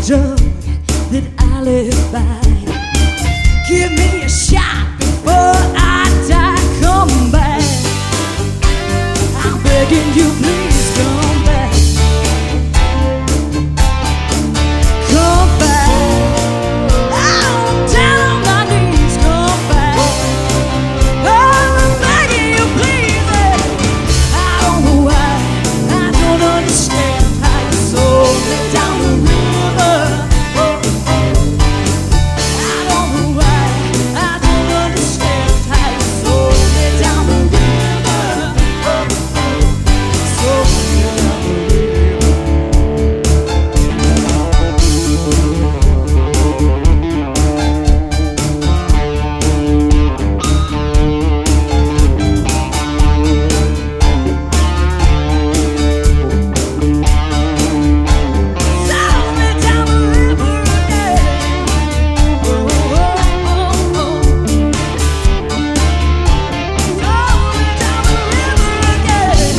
drug that I live by. Give me a shot before I die. Come back. I'm begging you, please come back. Come back. I'm down on my knees. Come back. I'm begging you, please. I don't know why. I don't understand how you sold me down the river. I don't know why. I don't understand how you sold me down the river. Sold me down the river. Sold me down the river again. Oh, oh, oh, oh. Sold me down the river again.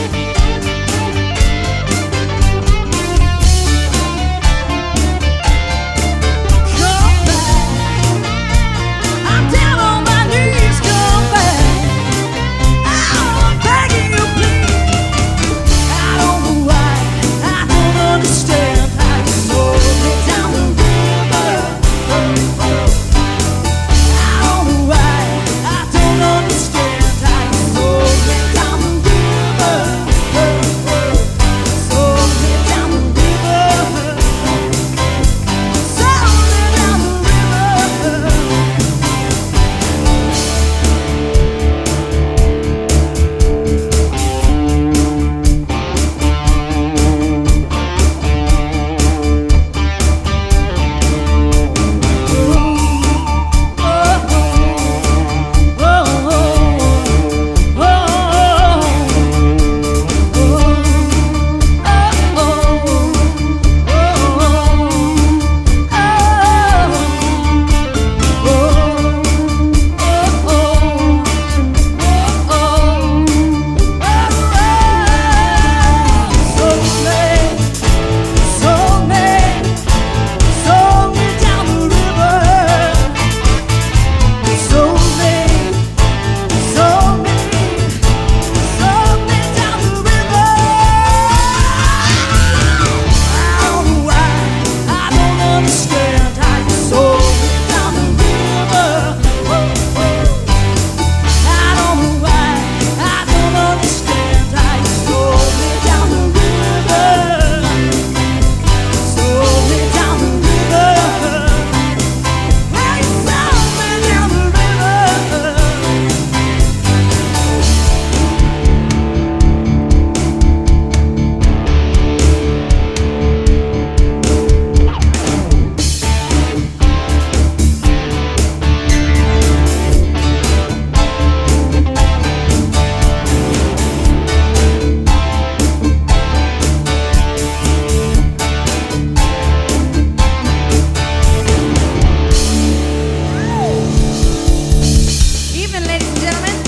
Come back. I'm down on my knees. Come back. I'm begging you, please. I don't know why. I don't understand how you sold me down the river. I don't know why. I don't understand how you sold me down the river. Sold me down the river. Sold me down the river. Evening, ladies and gentlemen.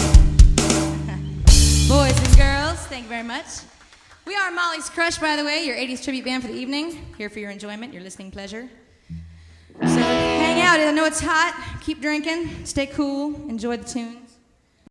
Boys and girls, thank you very much. We are Molly's Crush, by the way, your 80s tribute band for the evening. Here for your enjoyment, your listening pleasure. So hang out. I know it's hot. Keep drinking. Stay cool. Enjoy the tunes.